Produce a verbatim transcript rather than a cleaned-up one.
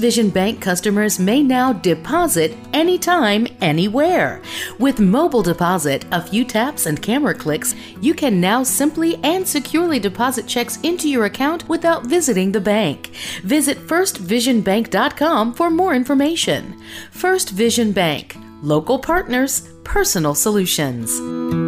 Vision Bank customers may now deposit anytime, anywhere. With mobile deposit, a few taps and camera clicks, you can now simply and securely deposit checks into your account without visiting the bank. Visit first vision bank dot com for more information. First Vision Bank. Local partners, personal solutions.